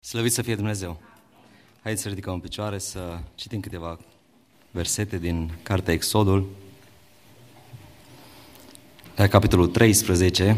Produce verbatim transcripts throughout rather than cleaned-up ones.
Slăvit să fie Dumnezeu! Haideți să ridicăm în picioare să citim câteva versete din cartea Exodul, la capitolul treisprezece,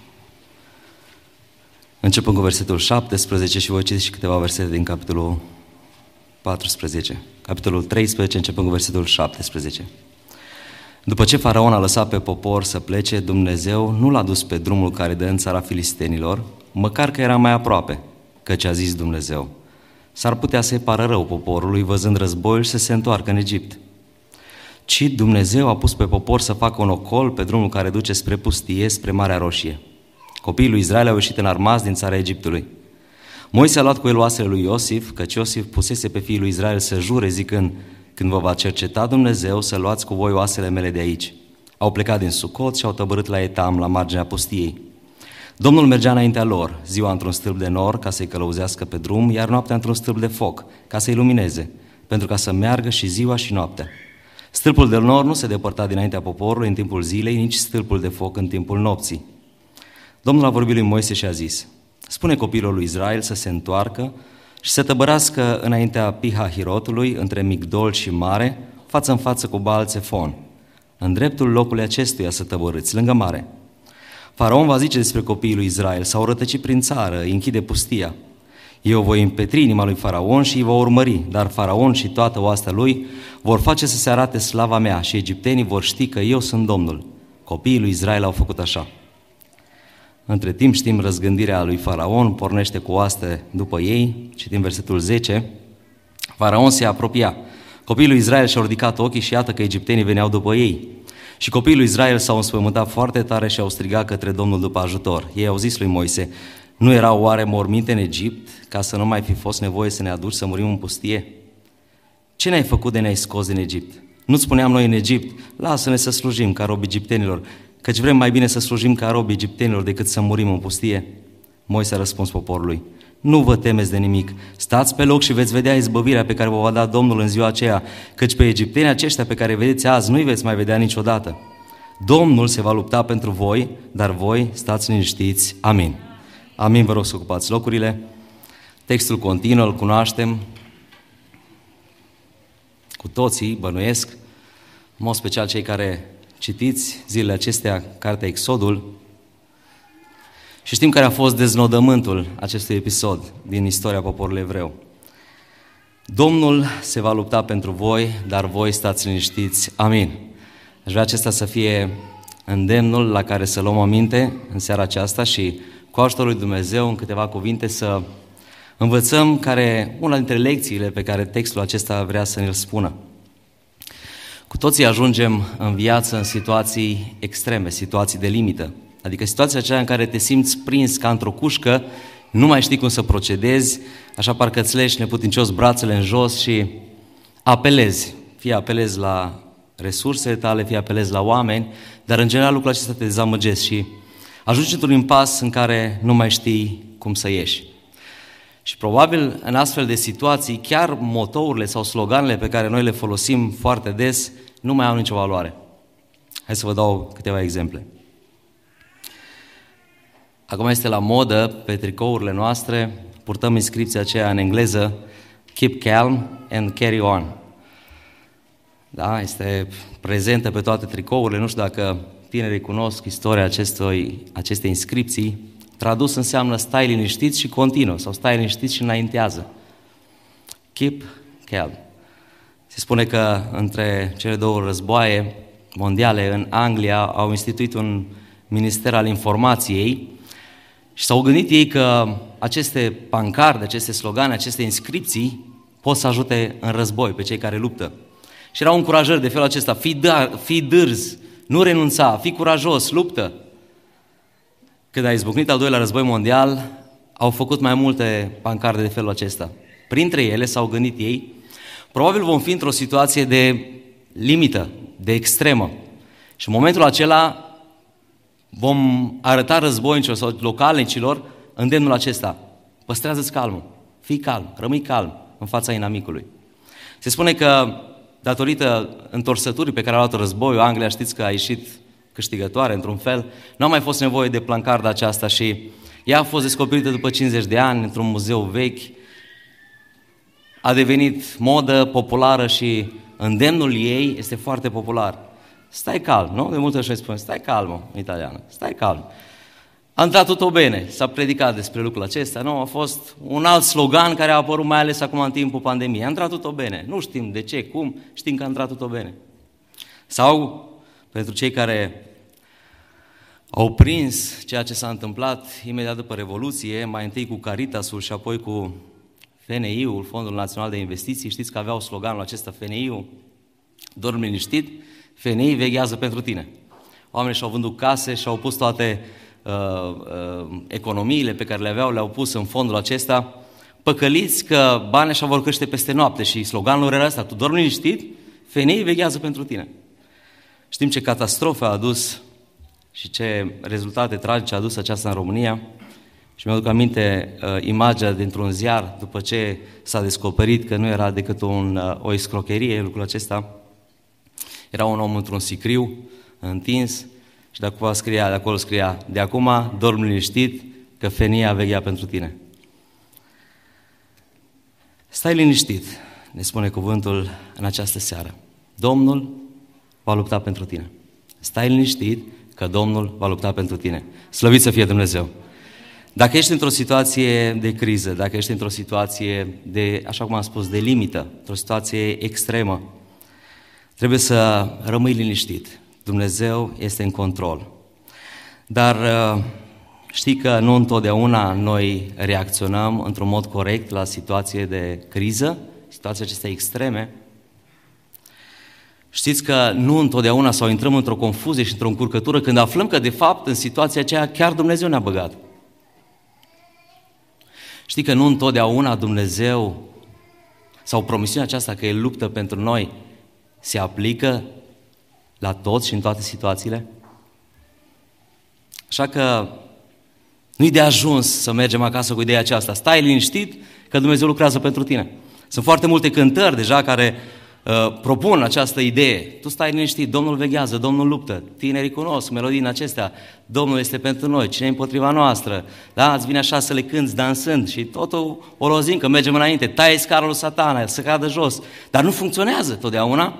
începând cu versetul șaptesprezece și voi citi și câteva versete din capitolul paisprezece. Capitolul treisprezece, începând cu versetul șaptesprezece. După ce Faraon a lăsat pe popor să plece, Dumnezeu nu l-a dus pe drumul care dă în țara filistenilor, măcar că era mai aproape, căci a zis Dumnezeu: s-ar putea să-i pară rău poporului văzând războiul și să se întoarcă în Egipt. Ci Dumnezeu a pus pe popor să facă un ocol pe drumul care duce spre pustie, spre Marea Roșie. Copiii lui Israel au ieșit înarmați din țara Egiptului. Moise a luat cu el oasele lui Iosif, căci Iosif pusese pe fiii lui Israel să jure zicând: când vă va cerceta Dumnezeu, să luați cu voi oasele mele de aici. Au plecat din Sucot și au tăbărât la Etam, la marginea pustiei. Domnul mergea înaintea lor, ziua într-un stâlp de nor ca să-i călăuzească pe drum, iar noaptea într-un stâlp de foc ca să-i lumineze, pentru ca să meargă și ziua și noaptea. Stâlpul de nor nu se depărta dinaintea poporului în timpul zilei, nici stâlpul de foc în timpul nopții. Domnul a vorbit lui Moise și a zis: spune copiilor lui Israel să se întoarcă și să tăbărească înaintea Pihahirotului, între Migdol și Mare, față în față cu Baal-Țefon. În dreptul locului acestuia să tăbărâți, lângă mare. Faraon va zice despre copiii lui Israel: s-au rătăcit prin țară, îi închide pustia. Eu voi împetri inima lui Faraon și îi va urmări, dar Faraon și toată oastea lui vor face să se arate slava mea și egiptenii vor ști că eu sunt Domnul. Copiii lui Israel au făcut așa. Între timp știm răzgândirea lui Faraon, pornește cu oaste după ei, citim versetul zece. Faraon se apropia. Copiii lui Israel și-au ridicat ochii și iată că egiptenii veneau după ei. Și copiii lui Israel s-au înspăimântat foarte tare și au strigat către Domnul după ajutor. Ei au zis lui Moise: nu erau oare morminte în Egipt, ca să nu mai fi fost nevoie să ne aduci să murim în pustie? Ce ne-ai făcut de ne-ai scos din Egipt? Nu-ți spuneam noi în Egipt: lasă-ne să slujim ca robi egiptenilor, căci vrem mai bine să slujim ca robi egiptenilor decât să murim în pustie? Moise a răspuns poporului: nu vă temeți de nimic, stați pe loc și veți vedea izbăvirea pe care vă va da Domnul în ziua aceea, căci pe egiptenii aceștia pe care vedeți azi nu-i veți mai vedea niciodată. Domnul se va lupta pentru voi, dar voi stați liniștiți. Amin. Amin, vă rog să ocupați locurile. Textul continuă, îl cunoaștem cu toții, bănuiesc, în mod special cei care citiți zilele acestea cartea Exodul. Și știm care a fost deznodământul acestui episod din istoria poporului evreu. Domnul se va lupta pentru voi, dar voi stați liniștiți. Amin. Aș vrea acesta să fie îndemnul la care să luăm aminte în seara aceasta și cu ajutorul lui Dumnezeu, în câteva cuvinte, să învățăm care una dintre lecțiile pe care textul acesta vrea să ne-l spună. Cu toții ajungem în viață în situații extreme, situații de limită. Adică situația aceea în care te simți prins ca într-o cușcă, nu mai știi cum să procedezi, așa parcă îți leși neputincios brațele în jos și apelezi. Fie apelezi la resursele tale, fie apelezi la oameni, dar în general lucrul acesta te dezamăgesc și ajungi într-un impas în care nu mai știi cum să ieși. Și probabil în astfel de situații, chiar motourile sau sloganele pe care noi le folosim foarte des nu mai au nicio valoare. Hai să vă dau câteva exemple. Acum este la modă, pe tricourile noastre, purtăm inscripția aceea în engleză: keep calm and carry on. Da, este prezentă pe toate tricourile, nu știu dacă tinerii cunosc istoria acestui, acestei inscripții. Tradus înseamnă stai liniștit și continuă, sau stai liniștit și înaintează. Keep calm. Se spune că între cele două războaie mondiale în Anglia au instituit un minister al informației și s-au gândit ei că aceste pancarde, aceste slogane, aceste inscripții pot să ajute în război pe cei care luptă. Și erau încurajări de felul acesta: fii, dar, fii dârz, nu renunța, fii curajos, luptă. Când a izbucnit al doilea război mondial, au făcut mai multe pancarde de felul acesta. Printre ele s-au gândit ei: probabil vom fi într-o situație de limită, de extremă. Și în momentul acela vom arăta războinicilor sau localnicilor îndemnul acesta: păstrează-ți calmul, fii calm, rămâi calm în fața inamicului. Se spune că datorită întorsăturii pe care a luat războiul, Anglia, știți că a ieșit câștigătoare într-un fel, nu a mai fost nevoie de plancarda aceasta și Ea a fost descoperită după cincizeci de ani într-un muzeu vechi, a devenit modă, populară și îndemnul ei este foarte popular. Stai calm, nu? De multe ori îi spun, stai calm în italiană, stai calm. A intrat tutto bene, s-a predicat despre lucrul acesta, nu? A fost un alt slogan care a apărut mai ales acum în timpul pandemiei. A intrat tutto bene, nu știm de ce, cum, știm că a intrat tutto bene. Sau, pentru cei care au prins ceea ce s-a întâmplat imediat după Revoluție, mai întâi cu Caritasul și apoi cu F N I-ul, Fondul Național de Investiții, știți că aveau sloganul acesta F N I-ul, dorm liniștit, F N I veghează pentru tine. Oamenii și-au vândut case și-au pus toate uh, uh, economiile pe care le aveau, le-au pus în fondul acesta, păcăliți că banii așa vor crește peste noapte și sloganul era ăsta, tu dormi liniștit, F N I veghează pentru tine. Știm ce catastrofă a adus și ce rezultate tragice a adus aceasta în România. Și mi-aduc aminte uh, imaginea dintr-un ziar după ce s-a descoperit că nu era decât un, uh, o escrocherie lucrul acesta. Era un om într-un sicriu întins și de acolo scria, de acolo scria, de acum dorm liniștit că F N I a vegheat pentru tine. Stai liniștit, ne spune cuvântul în această seară. Domnul va lupta pentru tine. Stai liniștit că Domnul va lupta pentru tine. Slăvit să fie Dumnezeu! Dacă ești într-o situație de criză, dacă ești într-o situație de, așa cum am spus, de limită, într-o situație extremă, trebuie să rămâi liniștit. Dumnezeu este în control. Dar știi că nu întotdeauna noi reacționăm într-un mod corect la situație de criză, situații acestea extreme. Știți că nu întotdeauna sau intrăm într-o confuzie și într-o încurcătură când aflăm că de fapt în situația aceea chiar Dumnezeu ne-a băgat. Știi că nu întotdeauna Dumnezeu sau promisiunea aceasta că El luptă pentru noi se aplică la toți și în toate situațiile? Așa că nu-i de ajuns să mergem acasă cu ideea aceasta. Stai liniștit că Dumnezeu lucrează pentru tine. Sunt foarte multe cântări deja care uh, propun această idee. Tu stai liniștit, Domnul veghează, Domnul luptă. Tinerii cunosc melodii în acestea. Domnul este pentru noi, cine e împotriva noastră? Da? Îți vine așa să le cânți dansând și totul o rozim că mergem înainte. Taie scarul lui Satana, să cadă jos. Dar nu funcționează totdeauna.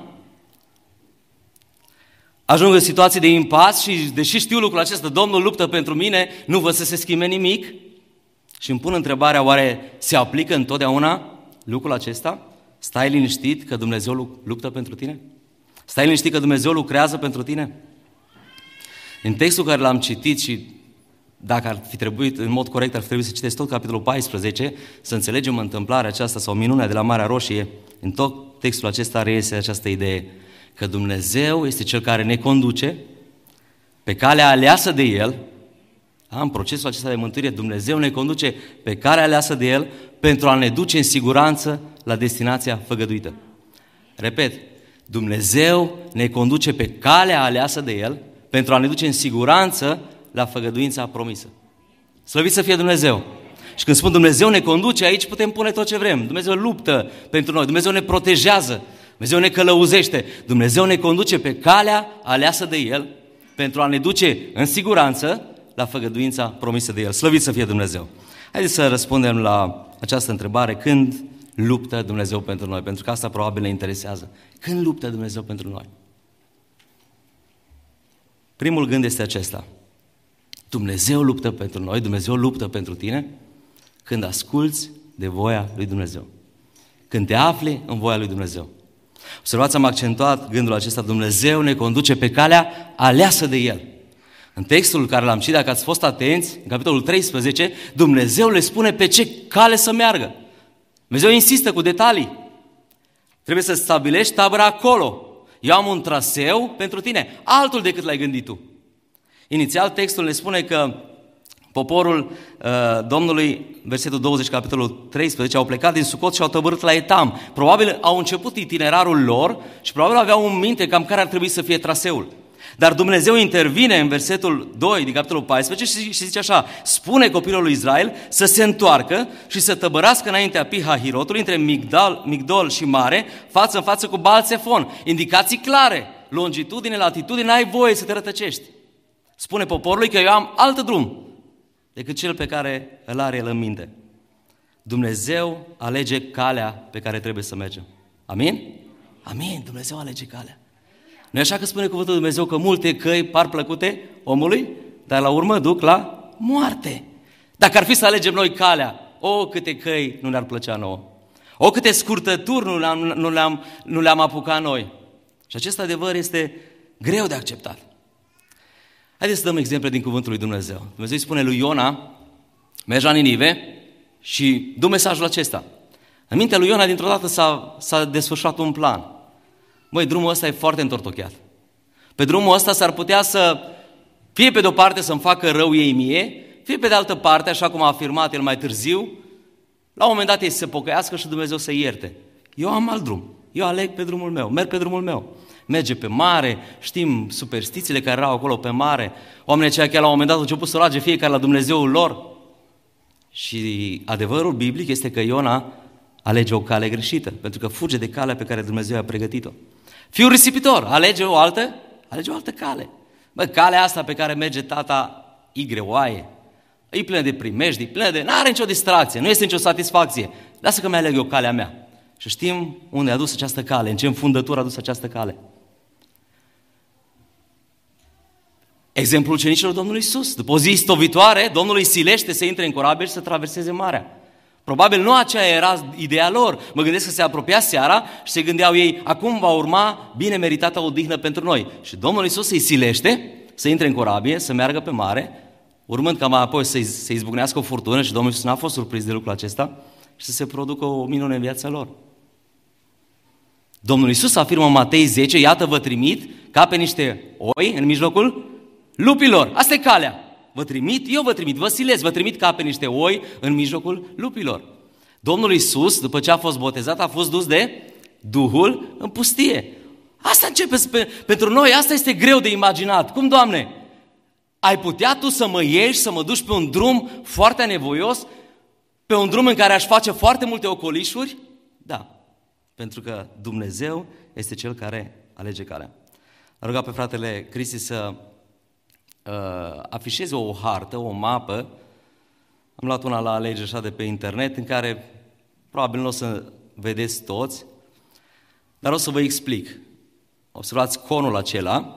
Ajung în situații de impas și deși știu lucrul acesta, Domnul luptă pentru mine, nu văd să se schimbe nimic și îmi pun întrebarea, oare se aplică întotdeauna lucrul acesta? Stai liniștit că Dumnezeu luptă pentru tine? Stai liniștit că Dumnezeu lucrează pentru tine? În textul care l-am citit și dacă ar fi trebuit, în mod corect, ar fi trebuit să citesc tot capitolul paisprezece, să înțelegem întâmplarea aceasta sau minunea de la Marea Roșie, în tot textul acesta reiese această idee că Dumnezeu este Cel care ne conduce pe calea aleasă de El, în procesul acesta de mântuire, Dumnezeu ne conduce pe calea aleasă de El pentru a ne duce în siguranță la destinația făgăduită. Repet, Dumnezeu ne conduce pe calea aleasă de El pentru a ne duce în siguranță la făgăduința promisă. Slăvit să fie Dumnezeu! Și când spun Dumnezeu ne conduce, aici putem pune tot ce vrem. Dumnezeu luptă pentru noi, Dumnezeu ne protejează, Dumnezeu ne călăuzește, Dumnezeu ne conduce pe calea aleasă de El pentru a ne duce în siguranță la făgăduința promisă de El. Slăvit să fie Dumnezeu! Haideți să răspundem la această întrebare. Când luptă Dumnezeu pentru noi? Pentru că asta probabil ne interesează. Când luptă Dumnezeu pentru noi? Primul gând este acesta. Dumnezeu luptă pentru noi, Dumnezeu luptă pentru tine când asculți de voia lui Dumnezeu. Când te afli în voia lui Dumnezeu. Observați, am accentuat gândul acesta, Dumnezeu ne conduce pe calea aleasă de El. În textul care l-am citit, dacă ați fost atenți, în capitolul treisprezece, Dumnezeu le spune pe ce cale să meargă. Dumnezeu insistă cu detalii. Trebuie să stabilești tabăra acolo. Eu am un traseu pentru tine, altul decât l-ai gândit tu. Inițial textul ne spune că poporul uh, Domnului, versetul douăzeci, capitolul treisprezece, au plecat din Sucot și au tăbărât la Etam. Probabil au început itinerarul lor și probabil aveau în minte cam care ar trebui să fie traseul. Dar Dumnezeu intervine în versetul doi din capitolul paisprezece și, și zice așa, spune copilul lui Israel să se întoarcă și să tăbărască înaintea Pihahirotului, între Migdal, Migdol și Mare, față în față cu Baal-Țefon. Indicații clare, longitudine, latitudine, n-ai voie să te rătăcești. Spune poporului că eu am alt drum. decât cel pe care îl are el în minte. Dumnezeu alege calea pe care trebuie să mergem. Amin? Amin, Dumnezeu alege calea. Nu e așa că spune cuvântul lui Dumnezeu că multe căi par plăcute omului, dar la urmă duc la moarte. Dacă ar fi să alegem noi calea, o, câte căi nu ne-ar plăcea nouă. O, câte scurtături nu le-am, nu le-am, nu le-am apucat noi. Și acest adevăr este greu de acceptat. Haideți să dăm exemple din cuvântul lui Dumnezeu. Dumnezeu îi spune lui Iona, mergi la Ninive și dă mesajul acesta. În mintea lui Iona, dintr-o dată s-a, s-a desfășurat un plan. Băi, drumul ăsta e foarte întortocheat. Pe drumul ăsta s-ar putea să, fie pe de-o parte să-mi facă rău ei mie, fie pe de altă parte, așa cum a afirmat el mai târziu, la un moment dat ei să se pocăiască și Dumnezeu să ierte. Eu am alt drum. Eu aleg pe drumul meu, merg pe drumul meu. Merge pe mare, știm superstițiile care erau acolo pe mare. Oamenii aceia chiar la un moment dat au început să roage fiecare la Dumnezeul lor. Și adevărul biblic este că Iona alege o cale greșită, pentru că fuge de calea pe care Dumnezeu a pregătit-o. Fiul risipitor, alege o altă, alege o altă cale. Bă, calea asta pe care merge tata e greoaie, e plină de primejdi, e plină de... n-are nicio distracție, nu este nicio satisfacție. Lasă că mi-aleg eu calea mea. Și știm unde a dus această cale, în ce înfundătură a dus această cale. Exemplul ucenicilor Domnului Iisus. După o zi stovitoare, Domnul îi silește să intre în corabil și să traverseze marea. Probabil nu aceea era ideea lor. Mă gândesc că se apropia seara și se gândeau ei, acum va urma bine meritată odihnă pentru noi. Și Domnul Iisus îi silește să intre în corabie, să meargă pe mare, urmând ca mai apoi să-i, să izbucnească o furtună și Domnul Iisus n-a fost surprins de lucrul acesta și să se producă o minune în viața lor. Domnul Iisus afirmă în Matei zece, iată vă trimit ca pe niște oi în mijlocul lupilor. Asta e calea. Vă trimit, eu vă trimit, vă silez, vă trimit ca pe niște oi în mijlocul lupilor. Domnul Iisus, după ce a fost botezat, a fost dus de Duhul în pustie. Asta începe pe, pentru noi, asta este greu de imaginat. Cum, Doamne? Ai putea Tu să mă ieși, să mă duci pe un drum foarte anevoios, pe un drum în care aș face foarte multe ocolișuri? Da, pentru că Dumnezeu este Cel care alege calea. Am rugat pe fratele Cristi să uh, afișeze o hartă, o mapă. Am luat una la alegere așa de pe internet, în care probabil nu o să vedeți toți, dar o să vă explic. Observați conul acela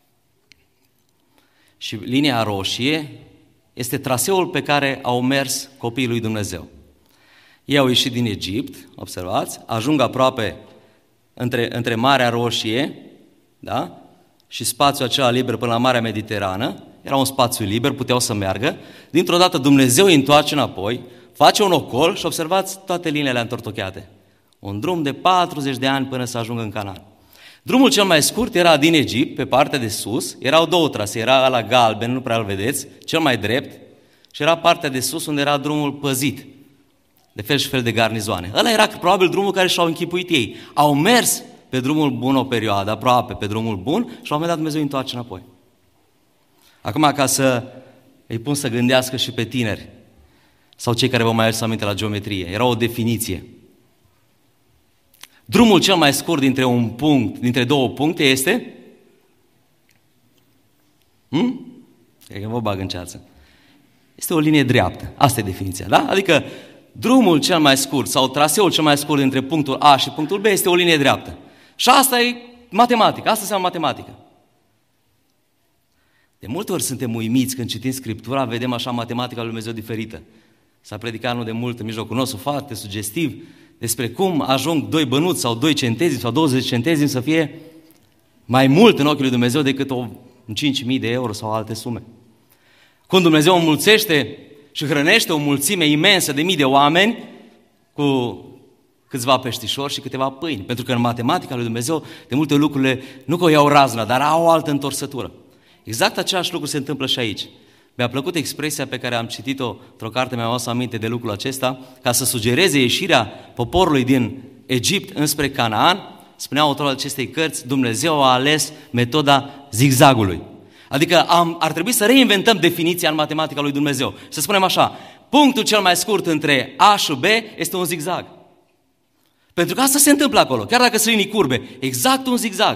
și linia roșie este traseul pe care au mers copiii lui Dumnezeu. Ei au ieșit din Egipt, observați, ajung aproape între, între Marea Roșie, da? Și spațiul acela liber până la Marea Mediterană, era un spațiu liber, puteau să meargă. Dintr-o dată Dumnezeu îi întoarce înapoi, face un ocol și observați toate liniile întortocheate. Un drum de patruzeci de ani până să ajungă în Canaan. Drumul cel mai scurt era din Egipt, pe partea de sus, erau două trasee, era ala galben, nu prea îl vedeți, cel mai drept, și era partea de sus unde era drumul păzit, de fel și fel de garnizoane. Ăla era probabil drumul care și-au închipuit ei. Au mers pe drumul bun o perioadă, aproape pe drumul bun, și la un moment dat Dumnezeu îi întoarce înapoi. Acum, ca să îi pun să gândească și pe tineri, sau cei care vă mai aduceți aminte la geometrie, era o definiție. Drumul cel mai scurt dintre un punct, dintre două puncte este? Hm? E că vă bag în ceață. Este o linie dreaptă. Asta e definiția, da? Adică drumul cel mai scurt sau traseul cel mai scurt dintre punctul A și punctul B este o linie dreaptă. Și asta e matematică, asta înseamnă matematică. De multe ori suntem uimiți când citim Scriptura, vedem așa matematica lui Dumnezeu diferită. S-a predicat nu de mult în mijlocul nostru, foarte sugestiv, despre cum ajung doi bănuți sau doi centezimi sau douăzeci centezimi să fie mai mult în ochii lui Dumnezeu decât o cinci mii de euro sau alte sume. Cum Dumnezeu înmulțește și hrănește o mulțime imensă de mii de oameni cu câțiva peștișori și câteva pâini. Pentru că în matematica lui Dumnezeu de multe lucrurile nu că o iau razna, dar au o altă întorsătură. Exact același lucru se întâmplă și aici. Mi-a plăcut expresia pe care am citit-o într-o carte, mi-am adus aminte de lucrul acesta, ca să sugereze ieșirea poporului din Egipt înspre Canaan. Spunea autorul acestei cărți, Dumnezeu a ales metoda zigzagului. Adică am, ar trebui să reinventăm definiția în matematica lui Dumnezeu. Să spunem așa, punctul cel mai scurt între A și B este un zigzag. Pentru că asta se întâmplă acolo, chiar dacă sunt linii curbe, exact un zigzag.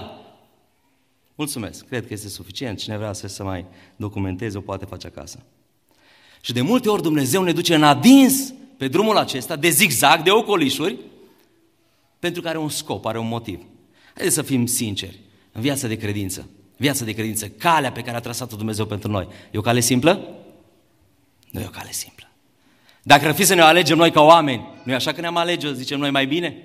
Mulțumesc, cred că este suficient. Cine vrea să se mai documenteze, o poate face acasă. Și de multe ori Dumnezeu ne duce în adins pe drumul acesta, de zigzag, de ocolișuri, pentru că are un scop, are un motiv. Haideți să fim sinceri, în viața de credință, viața de credință, calea pe care a trasat-o Dumnezeu pentru noi, e o cale simplă? Nu e o cale simplă. Dacă ar fi să ne alegem noi ca oameni, nu e așa că ne-am alege, zicem noi mai bine?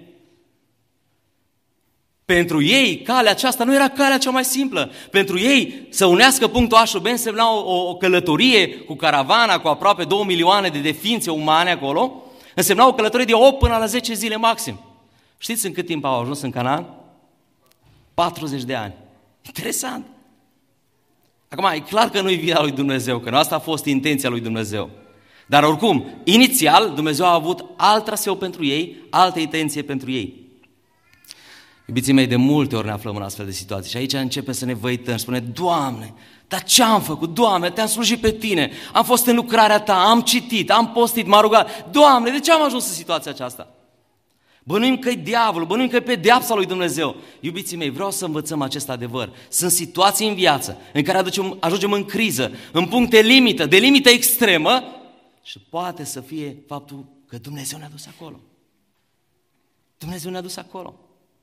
Pentru ei, calea aceasta nu era calea cea mai simplă. Pentru ei, să unească punctul A și B însemna o, o călătorie cu caravana, cu aproape două milioane de, de ființe umane acolo, însemna o călătorie de opt până la zece zile maxim. Știți în cât timp au ajuns în Canaan? patruzeci de ani. Interesant. Acum, e clar că nu-i vina lui Dumnezeu, că nu asta a fost intenția lui Dumnezeu. Dar oricum, inițial, Dumnezeu a avut alt traseu pentru ei, altă intenție pentru ei. Iubiții mei, de multe ori ne aflăm în astfel de situații și aici începem să ne văităm și spune, Doamne, dar ce am făcut? Doamne, te-am slujit pe Tine, am fost în lucrarea Ta, am citit, am postit, m-am rugat. Doamne, de ce am ajuns în situația aceasta? Bănuim că e diavolul, bănuim că e pedeapsa lui Dumnezeu. Iubiții mei, vreau să învățăm acest adevăr. Sunt situații în viață în care aducem, ajungem în criză, în puncte limită, de limită extremă și poate să fie faptul că Dumnezeu ne-a dus acolo. Dumnezeu ne-a dus acolo.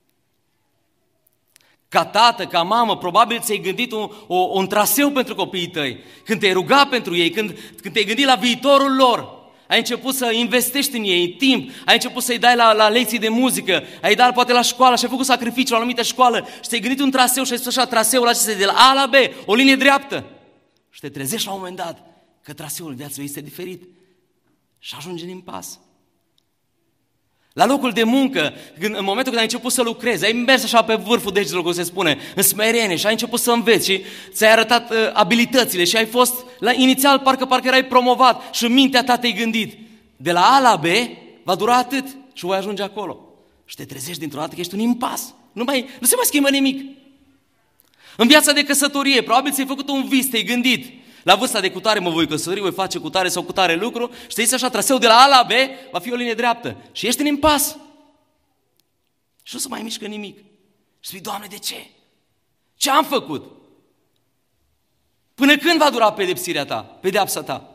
Ca tată, ca mamă, probabil ți-ai gândit un, o, un traseu pentru copiii tăi. Când te-ai rugat pentru ei, când, când te-ai gândit la viitorul lor, ai început să investești în ei timp, ai început să-i dai la, la lecții de muzică, ai dat poate la școală și ai făcut sacrificiu la o anumită școală și ți-ai gândit un traseu și ai spus așa, traseul acesta de la A la B, o linie dreaptă. Și te trezești la un moment dat că traseul viaței este diferit și ajungi în impas. La locul de muncă, în momentul când ai început să lucrezi, ai mers așa pe vârful degetelor, cum se spune, în smerenie și ai început să înveți și ți-ai arătat uh, abilitățile și ai fost, la inițial parcă parcă erai promovat și în mintea ta te-ai gândit, de la A la B va dura atât și voi ajunge acolo. Și te trezești dintr-o dată că ești un impas, nu, mai, nu se mai schimbă nimic. În viața de căsătorie, probabil ți-ai făcut un vis, te-ai gândit, la vârsta de cutare mă voi căsători, voi face cutare sau cutare lucru și te zici așa, traseul de la A la B va fi o linie dreaptă și ești în impas. Și nu se mai mișcă nimic. Și spui, Doamne, de ce? Ce am făcut? Până când va dura pedepsirea Ta, pedeapsa Ta?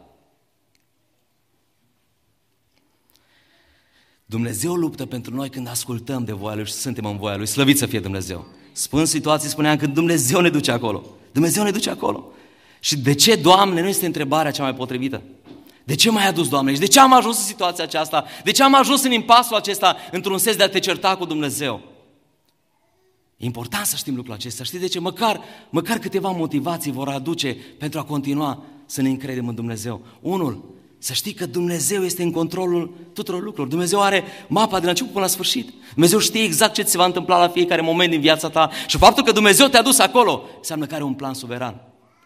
Dumnezeu luptă pentru noi când ascultăm de voia Lui și suntem în voia Lui. Slăvit să fie Dumnezeu. Spun situații, spuneam că Dumnezeu ne duce acolo. Dumnezeu ne duce acolo. Și de ce, Doamne, nu este întrebarea cea mai potrivită? De ce m-ai adus, Doamne? Și de ce am ajuns în situația aceasta? De ce am ajuns în impasul acesta într-un sens de a te certa cu Dumnezeu? E important să știm lucrul acesta. Știți de ce? Măcar, măcar câteva motivații vor aduce pentru a continua să ne încredem în Dumnezeu. Unul, să știi că Dumnezeu este în controlul tuturor lucrurilor. Dumnezeu are mapa de la început până la sfârșit. Dumnezeu știe exact ce ți se va întâmpla la fiecare moment din viața ta. Și faptul că Dumnezeu te-a dus acolo înseamnă că are un plan suveran.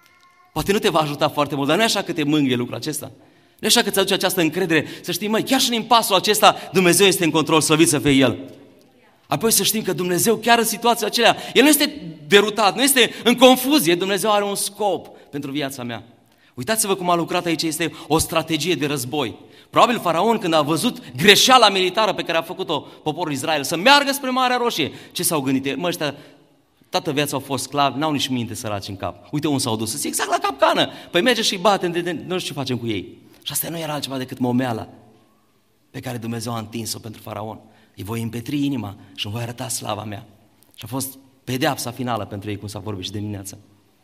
Poate nu te va ajuta foarte mult, dar nu e așa că te mângâie lucrul acesta. Nu e așa că ți aduce această încredere, să știi, măi, chiar și în impasul acesta Dumnezeu este în control, slăvit să fie El. Apoi să știm că Dumnezeu, chiar în situația acelea, El nu este derutat, nu este în confuzie, Dumnezeu are un scop pentru viața mea. Uitați-vă cum a lucrat aici, este o strategie de război. Probabil Faraon, când a văzut greșeala militară pe care a făcut-o poporul Israel, să meargă spre Marea Roșie, ce s-au gândit? Mă, ăștia, toată viața au fost sclavi, n-au nici minte săraci în cap. Uite unde s-au dus, să exact la capcană. Păi merge și batem, de, de, nu știu ce facem cu ei. Și asta nu era altceva decât momeala pe care Dumnezeu a întins-o pentru Faraon. Îi voi împetri inima și îmi voi arăta slava mea. Și a fost pedeapsa finală pentru ei, cum s-a vorbit și de dimineață.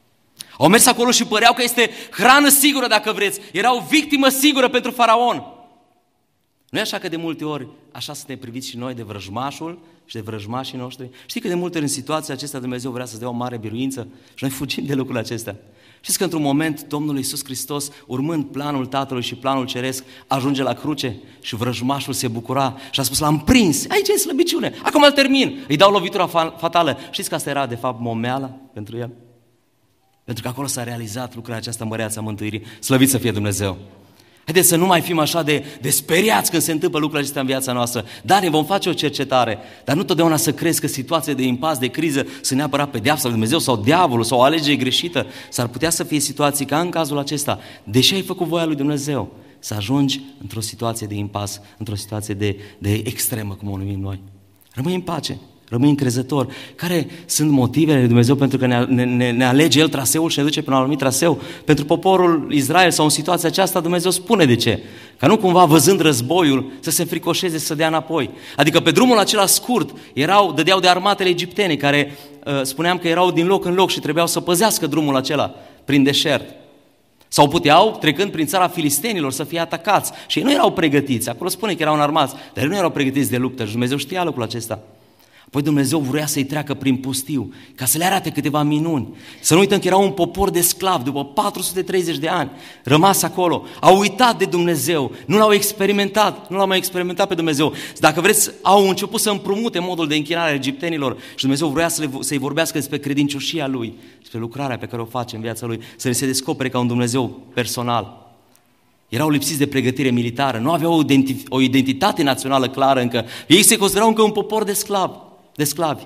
Au mers acolo și păreau că este hrană sigură, dacă vreți. Era o victimă sigură pentru Faraon. Nu e așa că de multe ori așa suntem priviți și noi de vrăjmașul și de vrăjmașii noștri? Știi că de multe ori în situația acestea Dumnezeu vrea să-ți dea o mare biruință și noi fugim de lucrurile acestea. Știți că într-un moment Domnul Iisus Hristos, urmând planul Tatălui și planul Ceresc, ajunge la cruce și vrăjmașul se bucura și a spus, l-am prins, aici e slăbiciune, acum îl termin, îi dau lovitura fatală. Știți că asta era de fapt momeala pentru el? Pentru că acolo s-a realizat lucrarea aceasta măreață a mântuirii. Slăvit să fie Dumnezeu! Haideți să nu mai fim așa de, de speriați când se întâmplă lucrurile acestea în viața noastră. Da, ne vom face o cercetare, dar nu totdeauna să crezi că situația de impas, de criză, sunt neapărat pedeapsa lui Dumnezeu sau diavolul sau o alegere greșită. S-ar putea să fie situații ca în cazul acesta, deși ai făcut voia lui Dumnezeu, să ajungi într-o situație de impas, într-o situație de, de extremă, cum o numim noi. Rămâi în pace, Rămâi încrezător. Care sunt motivele lui Dumnezeu pentru că ne, ne, ne alege El traseul și ne duce pe un anumit traseu? Pentru poporul Israel sau în situația aceasta Dumnezeu spune de ce. Ca nu cumva văzând războiul să se înfricoșeze, să dea înapoi. Adică pe drumul acela scurt erau, dădeau de armatele egiptene care uh, spuneam că erau din loc în loc și trebuiau să păzească drumul acela prin deșert. Sau puteau, trecând prin țara filistenilor, să fie atacați. Și ei nu erau pregătiți. Acolo spune că erau înarmați, dar ei nu erau pregătiți de luptă și Dumnezeu știa lucrul acesta. Apoi Dumnezeu vrea să-i treacă prin pustiu, ca să le arate câteva minuni. Să nu uităm că erau un popor de sclavi, după patru sute treizeci de ani, rămas acolo. Au uitat de Dumnezeu, nu l-au experimentat, nu l-au mai experimentat pe Dumnezeu. Dacă vreți, au început să împrumute modul de închinare a egiptenilor și Dumnezeu vrea să le, să-i vorbească despre credincioșia Lui, despre lucrarea pe care o face în viața Lui, să le se descopere ca un Dumnezeu personal. Erau lipsiți de pregătire militară, nu aveau o, identi- o identitate națională clară încă. Ei se considerau încă un popor de sclavi. de sclavi.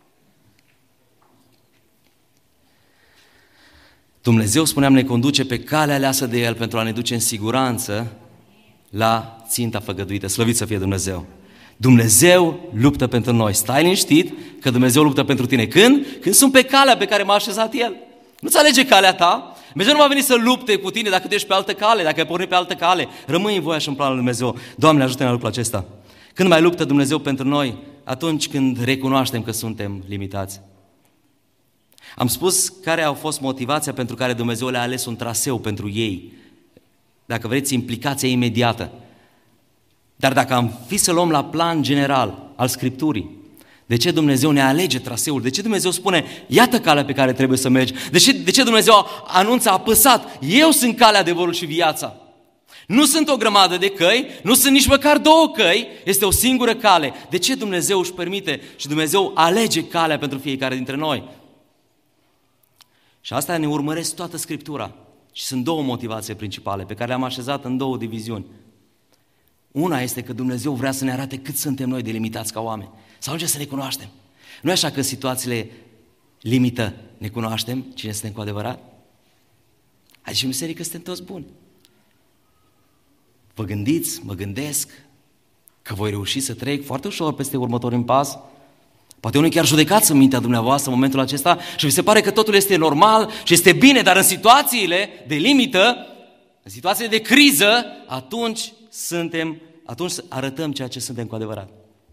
Dumnezeu, spuneam, ne conduce pe calea aleasă de El pentru a ne duce în siguranță la ținta făgăduită. Slăvit să fie Dumnezeu! Dumnezeu luptă pentru noi. Stai liniștit că Dumnezeu luptă pentru tine. Când? Când sunt pe calea pe care m-a așezat El. Nu-ți alege calea ta. Dumnezeu nu va veni să lupte cu tine dacă tu ești pe altă cale, dacă ai pornit pe altă cale. Rămâi în voia și în planul lui Dumnezeu. Doamne, ajută-ne la lucrul acesta. Când mai luptă Dumnezeu pentru noi? Atunci când recunoaștem că suntem limitați. Am spus care au fost motivația pentru care Dumnezeu le-a ales un traseu pentru ei. Dacă vreți, implicația imediată. Dar dacă am fi să luăm la plan general al Scripturii, de ce Dumnezeu ne alege traseul? De ce Dumnezeu spune, iată calea pe care trebuie să mergi? De ce, de ce Dumnezeu anunță apăsat, eu sunt calea, adevărul și viața? Nu sunt o grămadă de căi, nu sunt nici măcar două căi, este o singură cale. De ce Dumnezeu își permite și Dumnezeu alege calea pentru fiecare dintre noi? Și asta ne urmăresc toată Scriptura. Și sunt două motivații principale pe care le-am așezat în două diviziuni. Una este că Dumnezeu vrea să ne arate cât suntem noi de limitați ca oameni. Să ajungem să ne cunoaștem. Nu e așa că în situațiile limită ne cunoaștem cine suntem cu adevărat? Hai și miserii că suntem toți buni. Vă gândiți, mă gândesc că voi reuși să trec foarte ușor peste următorul impas. Poate unii chiar judecați în mintea dumneavoastră în momentul acesta și vi se pare că totul este normal și este bine, dar în situațiile de limită, în situațiile de criză, atunci suntem, atunci arătăm ceea ce suntem cu adevărat.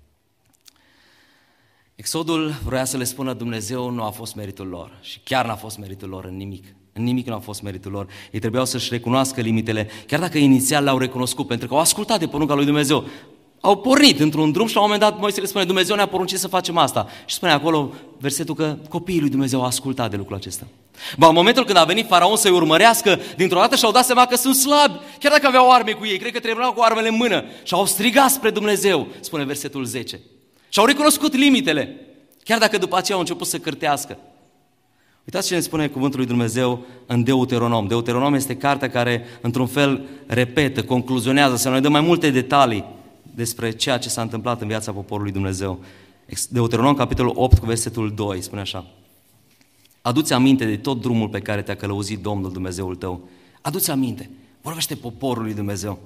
Exodul vroia să le spună Dumnezeu nu a fost meritul lor și chiar n-a fost meritul lor în nimic. În nimic nu a fost meritul lor. Ei trebuiau să-și recunoască limitele, chiar dacă inițial le-au recunoscut, pentru că au ascultat de porunca lui Dumnezeu. Au pornit într-un drum și la un moment dat Moise le spune, Dumnezeu ne-a poruncit să facem asta. Și spune acolo versetul că copiii lui Dumnezeu au ascultat de lucrul acesta. Ba, în momentul când a venit Faraon să-i urmărească, dintr-o dată și-au dat seama că sunt slabi, chiar dacă aveau arme cu ei, cred că trebuiau cu armele în mână. Și au strigat spre Dumnezeu, spune versetul zece. Și au recunoscut limitele, chiar dacă după aceea au început să cârtească. Uitați ce ne spune cuvântul lui Dumnezeu în Deuteronom. Deuteronom este cartea care, într-un fel, repetă, concluzionează, să ne dă mai multe detalii despre ceea ce s-a întâmplat în viața poporului Dumnezeu. Deuteronom, capitolul opt, cu versetul doi, spune așa. Adu-ți aminte de tot drumul pe care te-a călăuzit Domnul Dumnezeul tău. Adu-ți aminte, vorbește poporul lui Dumnezeu.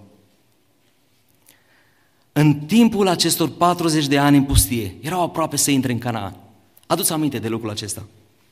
În timpul acestor patruzeci de ani în pustie, erau aproape să intre în Canaan. Adu-ți aminte de lucrul acesta.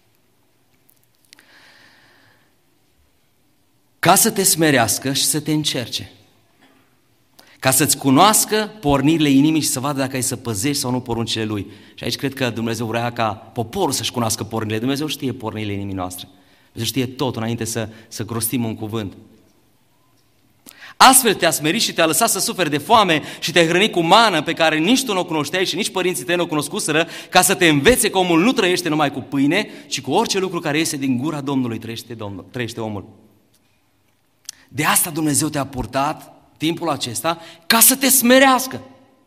Ca să te smerească și să te încerce. Ca să-ți cunoască pornirile inimii și să vadă dacă ai să păzești sau nu poruncile Lui. Și aici cred că Dumnezeu vrea ca poporul să-și cunoască pornirile. Dumnezeu știe pornirile inimii noastre. Dumnezeu știe tot înainte să, să grostim un cuvânt. Astfel te-a smerit și te-a lăsat să suferi de foame și te-ai hrănit cu mană pe care nici tu nu o cunoșteai și nici părinții tăi nu o cunoscuseră, ca să te învețe că omul nu trăiește numai cu pâine, ci cu orice lucru care iese din gura Domnului trăiește, Domnul, trăiește omul. De asta Dumnezeu te-a purtat timpul acesta ca să te smerească.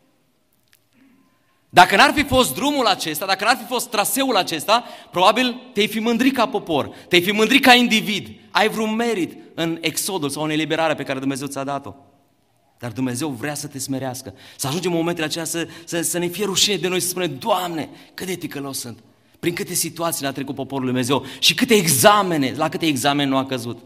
Dacă n-ar fi fost drumul acesta, dacă n-ar fi fost traseul acesta, probabil te-ai fi mândrit ca popor, te-ai fi mândrit ca individ, ai vreun merit în exodul sau în eliberarea pe care Dumnezeu ți-a dat-o. Dar Dumnezeu vrea să te smerească, să ajungem în momentele acelea să, să, să ne fie rușine de noi, să spunem, Doamne, cât de ticălos sunt, prin câte situații a trecut poporul lui Dumnezeu și câte examene, la câte examene nu a căzut.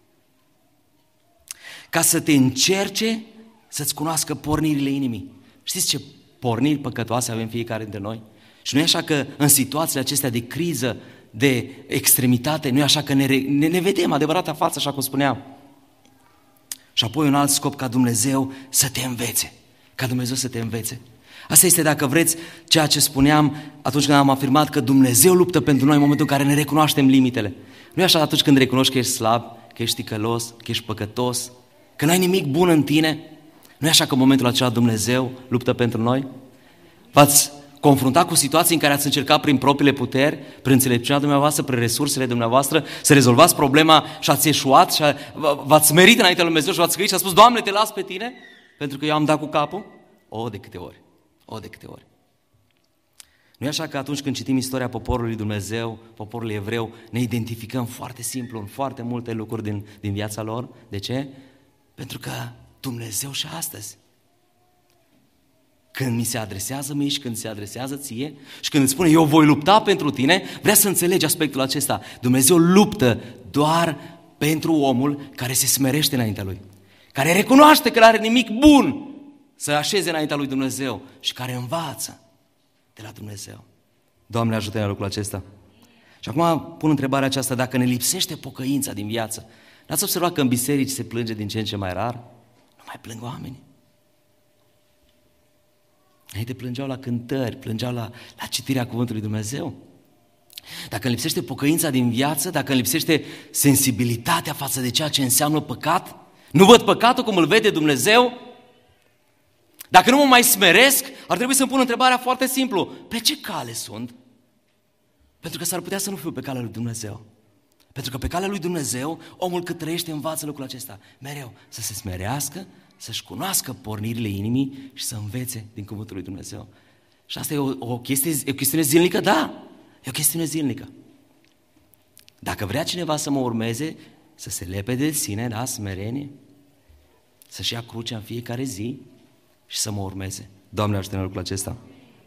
Ca să te încerce să-ți cunoască pornirile inimii. Știți ce porniri păcătoase avem fiecare dintre noi? Și nu e așa că în situațiile acestea de criză, de extremitate, nu e așa că ne, ne, ne vedem adevărata față, așa cum spuneam. Și apoi un alt scop, ca Dumnezeu să te învețe. Ca Dumnezeu să te învețe. Asta este, dacă vreți, ceea ce spuneam atunci când am afirmat că Dumnezeu luptă pentru noi în momentul în care ne recunoaștem limitele. Nu e așa atunci când recunoști că ești slab, că ești ticălos, că ești păcătos, că n-ai nimic bun în tine. Nu e așa că în momentul acela Dumnezeu luptă pentru noi? V-ați confruntat cu situații în care ați încercat prin propriile puteri, prin înțelepciunea dumneavoastră, prin resursele dumneavoastră, să rezolvați problema și ați eșuat și v-ați smerit înaintea lui Dumnezeu și v-ați scris și ați spus: Doamne, te las pe tine, pentru că eu am dat cu capul? O, de câte ori, o, de câte ori. Nu e așa că atunci când citim istoria poporului Dumnezeu, poporului evreu, ne identificăm foarte simplu în foarte multe lucruri din, din viața lor? De ce? Pentru că Dumnezeu și astăzi, când mi se adresează mie și când se adresează ție și când îți spune eu voi lupta pentru tine, vrea să înțelegi aspectul acesta. Dumnezeu luptă doar pentru omul care se smerește înaintea lui, care recunoaște că nu are nimic bun să așeze înaintea lui Dumnezeu și care învață de la Dumnezeu. Doamne, ajută-ne la lucrul acesta. Și acum pun întrebarea aceasta: dacă ne lipsește pocăința din viață, n-ați observat că în biserici se plânge din ce în ce mai rar? Nu mai plâng oamenii. Înainte plângeau la cântări, plângeau la, la citirea cuvântului Dumnezeu. Dacă îmi lipsește pocăința din viață, dacă îmi lipsește sensibilitatea față de ceea ce înseamnă păcat, nu văd păcatul cum îl vede Dumnezeu, dacă nu mă mai smeresc, ar trebui să-mi pun întrebarea foarte simplu: pe ce cale sunt? Pentru că s-ar putea să nu fiu pe calea lui Dumnezeu. Pentru că pe calea lui Dumnezeu, omul cât trăiește învață lucrul acesta. Mereu să se smerească, să-și cunoască pornirile inimii și să învețe din cuvântul lui Dumnezeu. Și asta e o, o, chestie, e o chestiune zilnică? Da, e o chestiune zilnică. Dacă vrea cineva să mă urmeze, să se lepede de sine, da, smerenie, să-și ia crucea în fiecare zi și să mă urmeze. Doamne, ajută-ne lucrul acesta.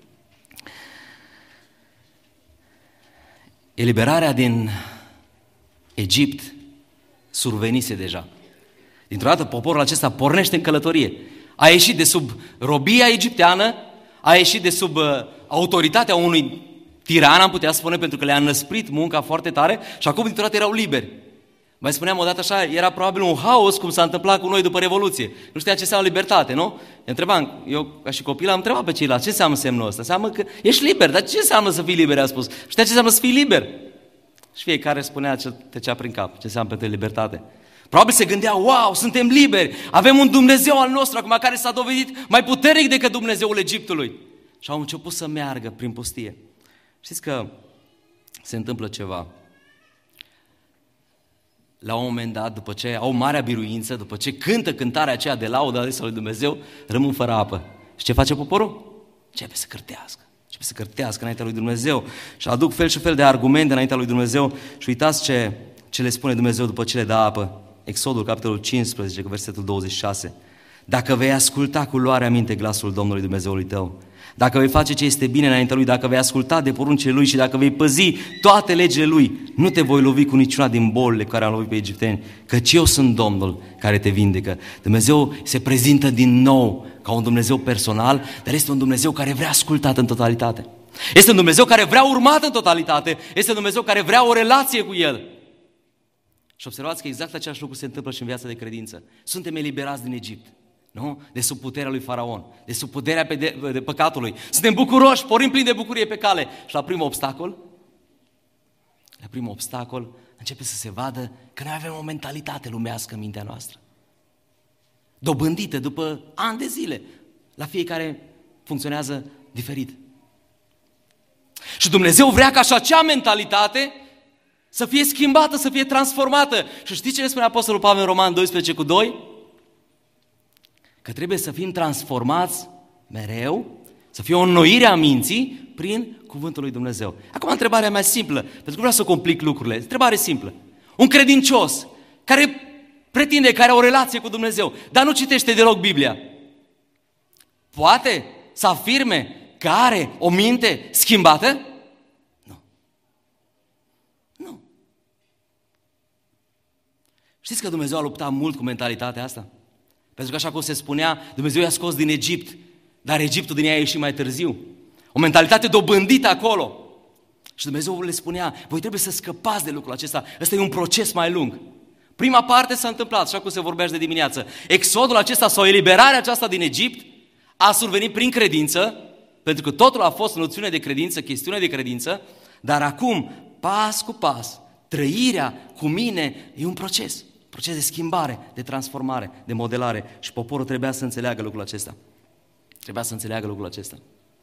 Eliberarea din Egipt survenise deja. Dintr-o dată poporul acesta pornește în călătorie. A ieșit de sub robia egipteană, a ieșit de sub uh, autoritatea unui tiran, am putea spune, pentru că le-a înăsprit munca foarte tare și acum dintr-o dată erau liberi. Mai spuneam odată așa, era probabil un haos cum s-a întâmplat cu noi după Revoluție. Nu știa ce înseamnă libertate, nu? Întrebam, eu ca și copil am întrebat pe ceilalți: ce înseamnă semnul ăsta? Înseamnă că ești liber, dar ce înseamnă să fii liber, a spus. Știa ce înseamnă să fii liber? Și fiecare spunea ce trecea prin cap, ce înseamnă pentru libertate. Probabil se gândea: wow, suntem liberi, avem un Dumnezeu al nostru acum care s-a dovedit mai puternic decât Dumnezeul Egiptului. Și au început să meargă prin pustie. Știți că se întâmplă ceva. La un moment dat, după ce au marea biruință, după ce cântă cântarea aceea de laudă adresa lui Dumnezeu, rămân fără apă. Și ce face poporul? Începe să cârtească. Începe să cârtească înaintea lui Dumnezeu și aduc fel și fel de argumente înaintea lui Dumnezeu. Și uitați ce, ce le spune Dumnezeu după ce le dă apă. Exodul, capitolul cincisprezece, versetul douăzeci și șase. Dacă vei asculta cu luarea minte glasul Domnului Dumnezeului tău, dacă vei face ce este bine înaintea Lui, dacă vei asculta de poruncile Lui și dacă vei păzi toate legile Lui, nu te voi lovi cu niciuna din bolile care am lovit pe egipteni, căci eu sunt Domnul care te vindecă. Dumnezeu se prezintă din nou ca un Dumnezeu personal, dar este un Dumnezeu care vrea ascultat în totalitate. Este un Dumnezeu care vrea urmat în totalitate, este un Dumnezeu care vrea o relație cu El. Și observați că exact același lucru se întâmplă și în viața de credință. Suntem eliberați din Egipt. Nu? De sub puterea lui Faraon, de sub puterea de, de păcatului. Suntem bucuroși, pornim plini de bucurie pe cale. Și la primul obstacol, la primul obstacol, începe să se vadă că noi avem o mentalitate lumească în mintea noastră. Dobândită după ani de zile. La fiecare funcționează diferit. Și Dumnezeu vrea ca și acea mentalitate să fie schimbată, să fie transformată. Și știți ce ne spune Apostolul Pavel în Roman doisprezece cu doi? Că trebuie să fim transformați mereu, să fie o înnoire a minții prin cuvântul lui Dumnezeu. Acum întrebarea mea simplă, pentru că vreau să complic lucrurile. Întrebare simplă. Un credincios care pretinde că are o relație cu Dumnezeu, dar nu citește deloc Biblia, poate să afirme că are o minte schimbată? Nu. Nu. Știți că Dumnezeu a luptat mult cu mentalitatea asta? Pentru că așa cum se spunea, Dumnezeu i-a scos din Egipt, dar Egiptul din ea a ieșit mai târziu. O mentalitate dobândită acolo. Și Dumnezeu le spunea, voi trebuie să scăpați de lucrul acesta. Ăsta e un proces mai lung. Prima parte s-a întâmplat, așa cum se vorbea de dimineață. Exodul acesta sau eliberarea aceasta din Egipt a survenit prin credință, pentru că totul a fost noțiune de credință, chestiune de credință, dar acum, pas cu pas, trăirea cu mine e un proces. Proces de schimbare, de transformare, de modelare. Și poporul trebuia să înțeleagă lucrul acesta. Trebuia să înțeleagă lucrul acesta.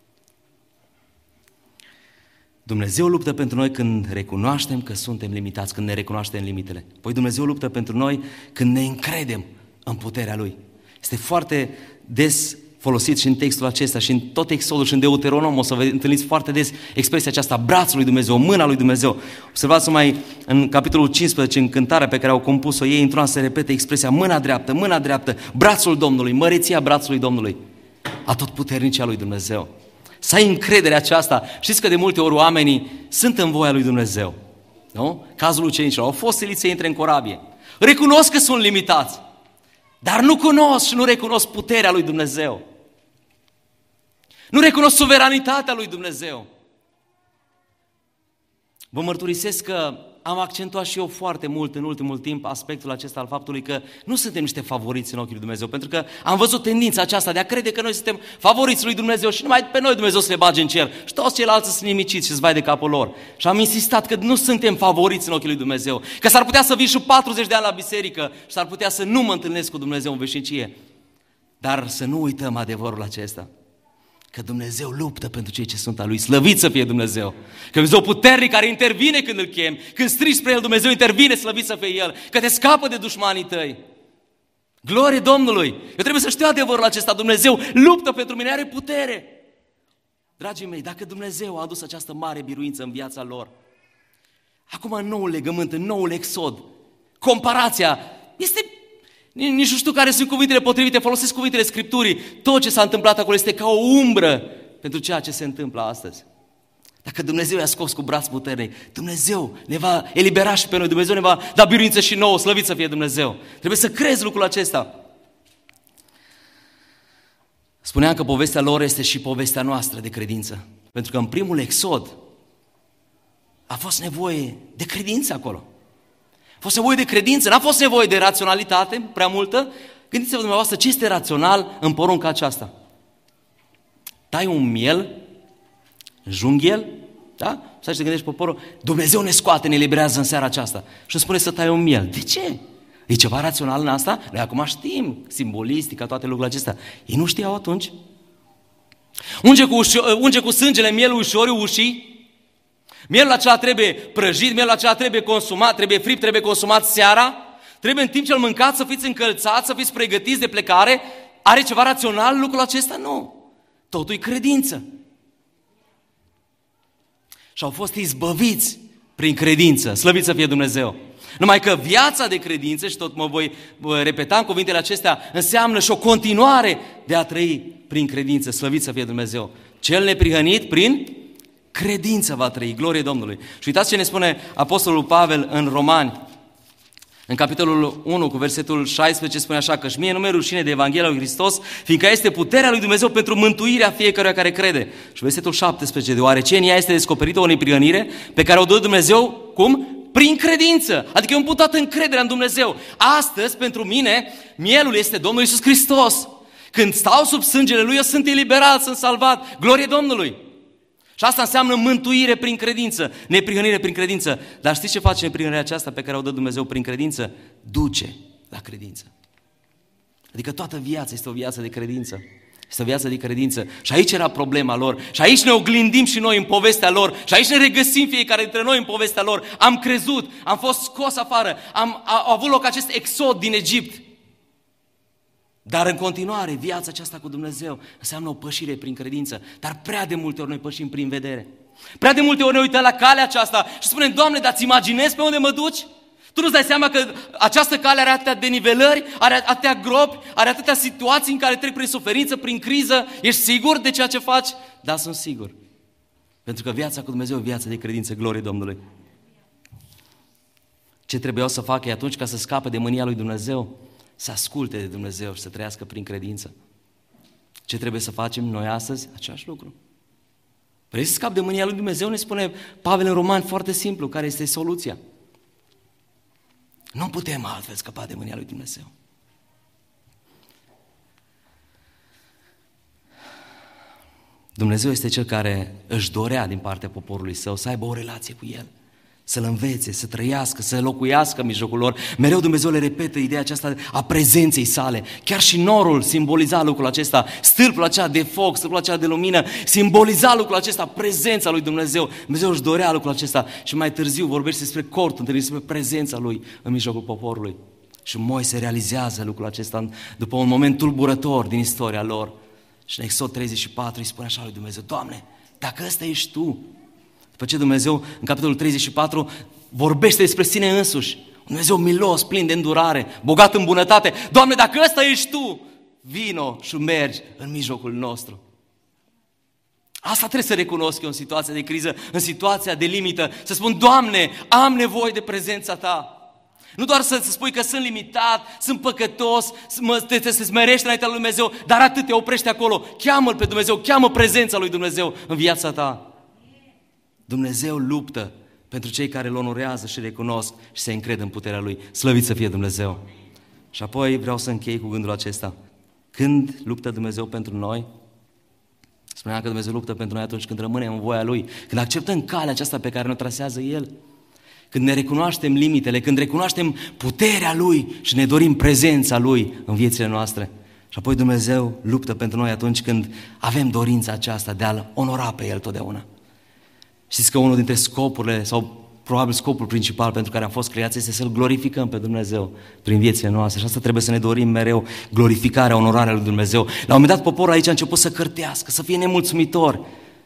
Dumnezeu luptă pentru noi când recunoaștem că suntem limitați, când ne recunoaștem limitele. Păi Dumnezeu luptă pentru noi când ne încredem în puterea Lui. Este foarte des folosit și în textul acesta și în tot Exodul și în Deuteronom, o să vă întâlniți foarte des expresia aceasta, brațul lui Dumnezeu, mâna lui Dumnezeu. Observați mai în capitolul cincisprezece, în cântarea pe care au compus-o ei, într-una se repete expresia mâna dreaptă, mâna dreaptă, brațul Domnului, măreția brațului Domnului, atotputernicea lui Dumnezeu. Să ai încrederea aceasta. Știți că de multe ori oamenii sunt în voia lui Dumnezeu. Nu? Cazul ucenicilor. Au fost siliți să intre în corabie. Recunosc că sunt limitați, dar nu cunosc și nu recunosc puterea lui Dumnezeu. Nu recunosc suveranitatea lui Dumnezeu. Vă mărturisesc că am accentuat și eu foarte mult în ultimul timp aspectul acesta al faptului că nu suntem niște favoriți în ochii lui Dumnezeu, pentru că am văzut tendința aceasta de a crede că noi suntem favoriți lui Dumnezeu și numai pe noi Dumnezeu să ne bage în cer și toți ceilalți sunt nimiciți și îți vai de capul lor. Și am insistat că nu suntem favoriți în ochii lui Dumnezeu, că s-ar putea să vii și patruzeci de ani la biserică și s-ar putea să nu mă întâlnesc cu Dumnezeu în veșnicie. Dar să nu uităm adevărul acesta, că Dumnezeu luptă pentru cei ce sunt a Lui. Slăvit să fie Dumnezeu! Că Dumnezeu puternic care intervine când îl chem, când strigi spre El, Dumnezeu intervine, slăvit să fie El, că te scapă de dușmanii tăi. Glorie Domnului! Eu trebuie să știu adevărul acesta, Dumnezeu luptă pentru mine, are putere. Dragii mei, dacă Dumnezeu a adus această mare biruință în viața lor, acum în noul legământ, în noul exod, comparația este... Nici nu știu care sunt cuvintele potrivite, folosesc cuvintele Scripturii. Tot ce s-a întâmplat acolo este ca o umbră pentru ceea ce se întâmplă astăzi. Dacă Dumnezeu i-a scos cu braț puternic, Dumnezeu ne va elibera și pe noi, Dumnezeu ne va da biruință și nouă, slăvit să fie Dumnezeu. Trebuie să crezi lucrul acesta. Spuneam că povestea lor este și povestea noastră de credință. Pentru că în primul exod a fost nevoie de credință acolo. A fost nevoie de credință, n-a fost nevoie de raționalitate prea multă. Gândiți-vă dumneavoastră ce este rațional în porunca aceasta. Tai un miel, junghi el, da? Să te gândești poporul, Dumnezeu ne scoate, ne eliberează în seara aceasta și îmi spune să tai un miel. De ce? E ceva rațional în asta? Noi acum știm simbolistica, toate lucrurile acestea. Ei nu știau atunci. Unge cu, ușo- unge cu sângele mielul ușoriu ușii. Mielul acela trebuie prăjit, mielul acela trebuie consumat, trebuie fript, trebuie consumat seara. Trebuie în timp ce îl mâncați să fiți încălțați, să fiți pregătiți de plecare. Are ceva rațional lucrul acesta? Nu. Totul e credință. Și au fost izbăviți prin credință. Slăvit să fie Dumnezeu. Numai că viața de credință, și tot mă voi repeta în cuvintele acestea, înseamnă și o continuare de a trăi prin credință. Slăvit să fie Dumnezeu. Cel neprihănit prin credință va trăi. Glorie Domnului. Și uitați ce ne spune Apostolul Pavel în Romani. În capitolul unu, cu versetul șaisprezece, spune așa: că și mie nu mi-e rușine de Evanghelia lui Hristos, fiindcă este puterea lui Dumnezeu pentru mântuirea fiecăruia care crede. Și versetul șaptesprezece, deoarece în ea este descoperită o neprihănire pe care o dă Dumnezeu, cum? Prin credință. Adică eu îmi pun toată încrederea în Dumnezeu. Astăzi, pentru mine, mielul este Domnul Iisus Hristos. Când stau sub sângele Lui, eu sunt eliberat, sunt salvat. Glorie Domnului! Și asta înseamnă mântuire prin credință, neprihănire prin credință. Dar știți ce face neprihănirea aceasta pe care o dă Dumnezeu prin credință? Duce la credință. Adică toată viața este o viață de credință. Este o viață de credință. Și aici era problema lor. Și aici ne oglindim și noi în povestea lor. Și aici ne regăsim fiecare dintre noi în povestea lor. Am crezut, am fost scos afară, am a, a avut loc acest exod din Egipt. Dar în continuare, viața aceasta cu Dumnezeu înseamnă o pășire prin credință. Dar prea de multe ori noi pășim prin vedere. Prea de multe ori ne uităm la calea aceasta și spunem: Doamne, dar îți imaginezi pe unde mă duci? Tu nu-ți dai seama că această cale are atâtea denivelări, are atâtea gropi, are atâtea situații în care trec prin suferință, prin criză. Ești sigur de ceea ce faci? Da, sunt sigur. Pentru că viața cu Dumnezeu e viața de credință, glorie Domnului. Ce trebuiau să facă atunci ca să scape de mânia lui Dumnezeu? Să asculte de Dumnezeu și să trăiască prin credință. Ce trebuie să facem noi astăzi? Același lucru. Vrei să scapi de mânia lui Dumnezeu? Ne spune Pavel în Romani foarte simplu, care este soluția. Nu putem altfel scăpa de mânia lui Dumnezeu. Dumnezeu este Cel care își dorea din partea poporului său să aibă o relație cu El, să-L învețe, să trăiască, să locuiască în mijlocul lor. Mereu Dumnezeu le repetă ideea aceasta a prezenței sale. Chiar și norul simboliza lucrul acesta, stâlpul acela de foc, stâlpul acela de lumină, simboliza lucrul acesta, prezența lui Dumnezeu. Dumnezeu își dorea lucrul acesta și mai târziu vorbește despre cort, întâlnit despre prezența lui în mijlocul poporului. Și Moise realizează lucrul acesta după un moment tulburător din istoria lor. Și în Exod treizeci și patru îi spune așa lui Dumnezeu: Doamne, dacă ăsta ești Tu. După ce Dumnezeu, în capitolul treizeci și patru, vorbește despre sine însuși, un Dumnezeu milos, plin de îndurare, bogat în bunătate. Doamne, dacă ăsta ești Tu, vino și mergi în mijlocul nostru. Asta trebuie să recunosc eu în situația de criză, în situația de limită, să spun: Doamne, am nevoie de prezența Ta. Nu doar să spui că sunt limitat, sunt păcătos, mă, te, te, te smerești înaintea lui Dumnezeu, dar atât, te oprești acolo. Cheamă-L pe Dumnezeu, cheamă prezența lui Dumnezeu în viața ta. Dumnezeu luptă pentru cei care îl onorează și recunosc și se încred în puterea Lui. Slăvit să fie Dumnezeu! Și apoi vreau să închei cu gândul acesta. Când luptă Dumnezeu pentru noi? Spuneam că Dumnezeu luptă pentru noi atunci când rămânem în voia Lui, când acceptăm calea aceasta pe care ne trasează El, când ne recunoaștem limitele, când recunoaștem puterea Lui și ne dorim prezența Lui în viețile noastre. Și apoi Dumnezeu luptă pentru noi atunci când avem dorința aceasta de a-L onora pe El totdeauna. Știți că unul dintre scopurile, sau probabil scopul principal pentru care am fost creați, este să-L glorificăm pe Dumnezeu prin viețile noastre. Și asta trebuie să ne dorim mereu, glorificarea, onorarea lui Dumnezeu. La un moment dat poporul aici a început să cârtească, să fie nemulțumitor.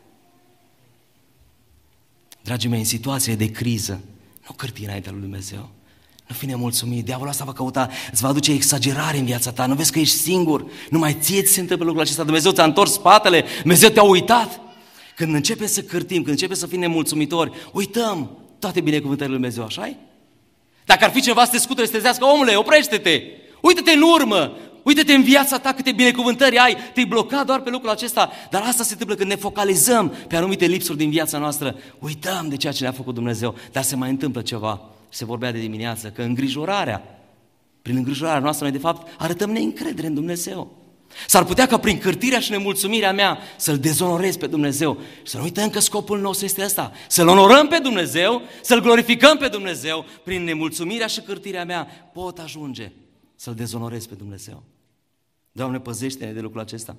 Dragii mei, în situațiile de criză, nu cârti înaintea lui Dumnezeu. Nu fi nemulțumit. Diavolul asta va căuta, îți va aduce exagerare în viața ta. Nu vezi că ești singur. Numai ție ți se întâmplă lucrul acesta. Dumnezeu ți-a întors spatele. Dumnezeu te-a uitat. Când începem să cârtim, când începem să fim nemulțumitori, uităm toate binecuvântările lui Dumnezeu, așa-i? Dacă ar fi cineva să te scuture, să te zească: omule, oprește-te! Uită-te în urmă! Uită-te în viața ta câte binecuvântări ai! Te-ai blocat doar pe lucrul acesta. Dar asta se întâmplă când ne focalizăm pe anumite lipsuri din viața noastră. Uităm de ceea ce ne-a făcut Dumnezeu. Dar se mai întâmplă ceva. Se vorbea de dimineață că îngrijorarea, prin îngrijorarea noastră, noi de fapt arătăm neîncredere în Dumnezeu. S-ar putea ca prin cârtirea și nemulțumirea mea să-L dezonorez pe Dumnezeu. Și să nu uităm că scopul nostru este ăsta: să-L onorăm pe Dumnezeu, să-L glorificăm pe Dumnezeu. Prin nemulțumirea și cârtirea mea pot ajunge să-L dezonorez pe Dumnezeu. Doamne, păzește-ne de lucrul acesta.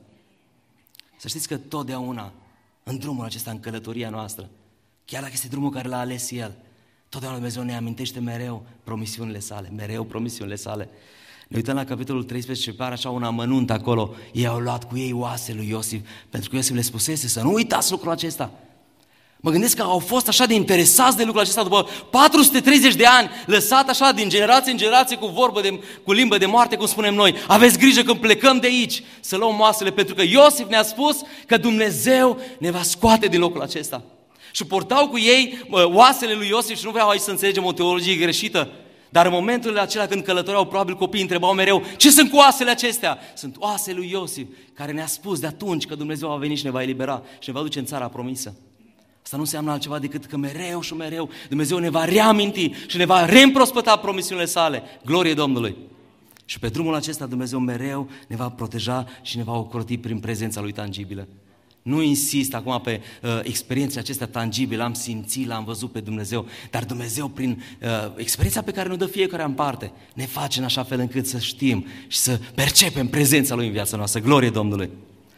Să știți că totdeauna în drumul acesta, în călătoria noastră, chiar dacă este drumul care l-a ales El, totdeauna Dumnezeu ne amintește mereu promisiunile Sale, mereu promisiunile Sale. Ne uităm la capitolul treisprezece și pare așa un amănunt acolo. Ei au luat cu ei oasele lui Iosif, pentru că Iosif le spusese să nu uitați lucrul acesta. Mă gândesc că au fost așa de interesați de lucrul acesta după patru sute treizeci de ani, lăsat așa din generație în generație cu vorbă de, cu limbă de moarte, cum spunem noi. Aveți grijă când plecăm de aici să luăm oasele, pentru că Iosif ne-a spus că Dumnezeu ne va scoate din locul acesta. Și portau cu ei oasele lui Iosif și nu vreau aici să înțelegem o teologie greșită. Dar în momentul acela când călătoreau, probabil copiii întrebau mereu: ce sunt cu oasele acestea? Sunt oasele lui Iosif, care ne-a spus de atunci că Dumnezeu va veni și ne va elibera și ne va duce în țara promisă. Asta nu înseamnă altceva decât că mereu și mereu Dumnezeu ne va reaminti și ne va reîmprospăta promisiunile Sale. Glorie Domnului! Și pe drumul acesta Dumnezeu mereu ne va proteja și ne va ocroti prin prezența Lui tangibilă. Nu insist acum pe uh, experiențele acestea tangibile, am simțit, l-am văzut pe Dumnezeu, dar Dumnezeu prin uh, experiența pe care ne dă fiecare în parte, ne face în așa fel încât să știm și să percepem prezența Lui în viața noastră. Glorie Domnului!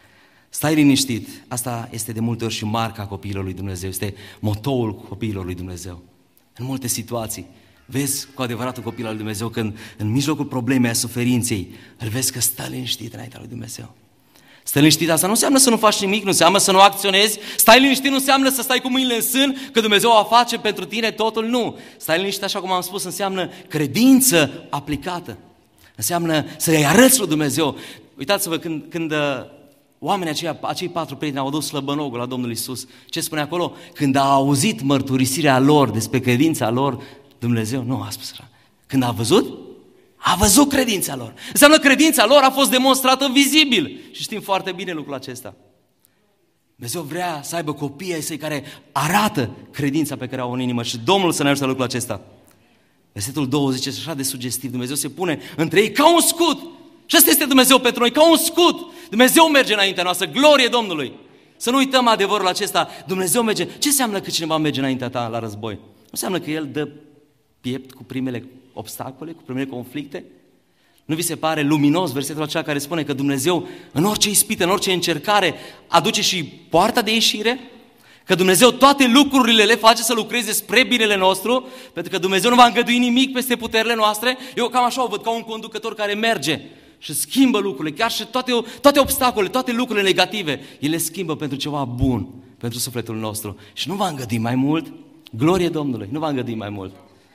Stai liniștit, asta este de multe ori și marca copiilor lui Dumnezeu, este motoul copiilor lui Dumnezeu. În multe situații vezi cu adevărat un copil al lui Dumnezeu când în mijlocul problemei, a suferinței, îl vezi că stă liniștit înaintea lui Dumnezeu. Stă liniștit, asta nu înseamnă să nu faci nimic, nu înseamnă să nu acționezi. Stai liniștit nu înseamnă să stai cu mâinile în sân, că Dumnezeu va face pentru tine totul, nu. Stai liniștit, așa cum am spus, înseamnă credință aplicată. Înseamnă să-i arăți lui Dumnezeu. Uitați-vă, când, când oamenii aceia, acei patru prieteni au adus slăbănogul la Domnul Iisus, ce spune acolo? Când a auzit mărturisirea lor despre credința lor, Dumnezeu nu a spus așa. Când a văzut? A văzut credința lor. Înseamnă credința lor a fost demonstrată vizibil. Și știm foarte bine lucrul acesta. Dumnezeu vrea să aibă copii ai săi care arată credința pe care au în inimă și Domnul să ne ajute la lucrul acesta. Versetul douăzeci este așa de sugestiv. Dumnezeu se pune între ei ca un scut. Și ăsta este Dumnezeu pentru noi, ca un scut. Dumnezeu merge înaintea noastră, glorie Domnului. Să nu uităm adevărul acesta, Dumnezeu merge. Ce înseamnă că cineva merge înaintea ta la război? Nu înseamnă că El dă piept cu primele obstacole, cu primele conflicte? Nu vi se pare luminos versetul acela care spune că Dumnezeu în orice ispită, în orice încercare aduce și poarta de ieșire? Că Dumnezeu toate lucrurile le face să lucreze spre binele nostru, pentru că Dumnezeu nu va îngădui nimic peste puterile noastre. Eu cam așa o văd, ca un conducător care merge și schimbă lucrurile, chiar și toate, toate obstacolele, toate lucrurile negative, El le schimbă pentru ceva bun, pentru sufletul nostru. Și nu va îngădui mai mult, glorie Domnului, nu va îngădui mai mult.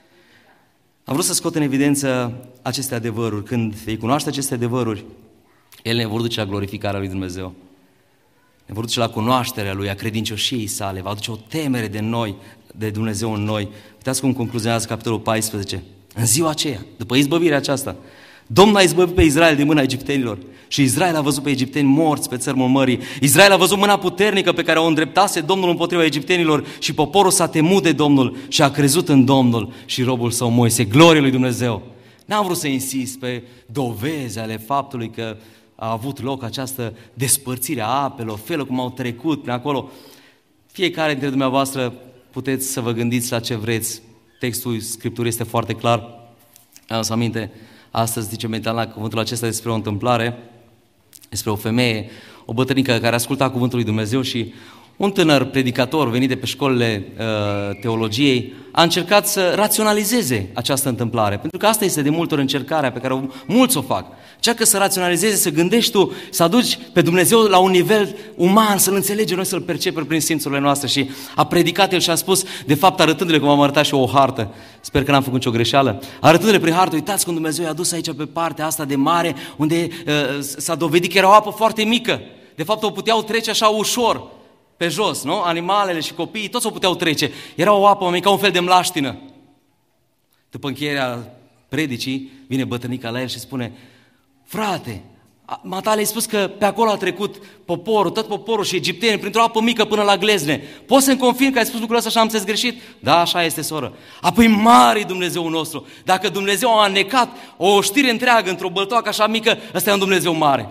Am vrut să scot în evidență aceste adevăruri. Când vei cunoaște aceste adevăruri, ele ne vor duce la glorificarea lui Dumnezeu. Ne vor duce la cunoașterea Lui, a credincioșiei sale, va aduce o temere de noi, de Dumnezeu în noi. Uitați cum concluzionează capitolul paisprezece. În ziua aceea, după izbăvirea aceasta, Domnul a izbăvit pe Israel din mâna egiptenilor și Israel a văzut pe egipteni morți pe țărmul mării. Israel a văzut mâna puternică pe care o îndreptase Domnul împotriva egiptenilor și poporul s-a temut de Domnul și a crezut în Domnul și robul său Moise. Glorie lui Dumnezeu! N-am vrut să insist pe dovezi ale faptului că a avut loc această despărțire a apelor, felul cum au trecut prin acolo. Fiecare dintre dumneavoastră puteți să vă gândiți la ce vreți. Textul Scripturii este foarte clar. Am să aminte, astăzi zice mental la cuvântul acesta despre o întâmplare, despre o femeie, o bătrânică care asculta cuvântul lui Dumnezeu și un tânăr predicator venit de pe școlile uh, teologiei a încercat să raționalizeze această întâmplare, pentru că asta este de multe ori încercarea pe care o, mulți o fac. Încearcă să raționalizeze, să gândești tu, să aduci pe Dumnezeu la un nivel uman, să-L înțelegem noi, să-L percepem prin simțurile noastre. Și a predicat el și a spus, de fapt arătându-le, cum am arătat și eu o hartă, sper că n-am făcut nicio greșeală, arătându-le prin hartă, uitați cum Dumnezeu i-a dus aici pe partea asta de mare, unde uh, s-a dovedit că era o apă foarte mică. De fapt o puteau trece așa ușor pe jos, nu? Animalele și copiii, toți o puteau trece. Era o apă mai ca un fel de mlaștină. După încheierea predicii, vine bătrânica la el și spune, frate, matale ai spus că pe acolo a trecut poporul, tot poporul și egiptenii, printr-o apă mică până la glezne. Poți să-mi confirm că ai spus lucrul ăsta și am înțeles greșit? Da, așa este, soră. Apoi mare Dumnezeu nostru. Dacă Dumnezeu a anecat o știre întreagă într-o băltoacă așa mică, ăsta e un Dumnezeu mare.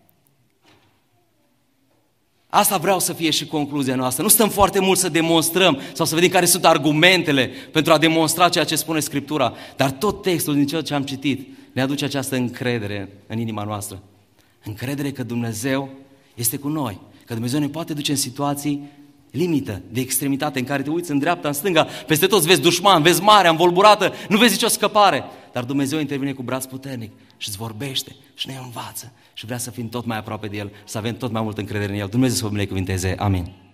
Asta vreau să fie și concluzia noastră. Nu stăm foarte mult să demonstrăm sau să vedem care sunt argumentele pentru a demonstra ceea ce spune Scriptura, dar tot textul din ceea ce am citit ne aduce această încredere în inima noastră. Încredere că Dumnezeu este cu noi, că Dumnezeu ne poate duce în situații limită, de extremitate, în care te uiți în dreapta, în stânga, peste toți vezi dușman, vezi marea învolburată, nu vezi nicio scăpare, dar Dumnezeu intervine cu braț puternic și îți vorbește și ne învață și vrea să fim tot mai aproape de El, să avem tot mai multă încredere în El. Dumnezeu să vă binecuvinteze. Amin.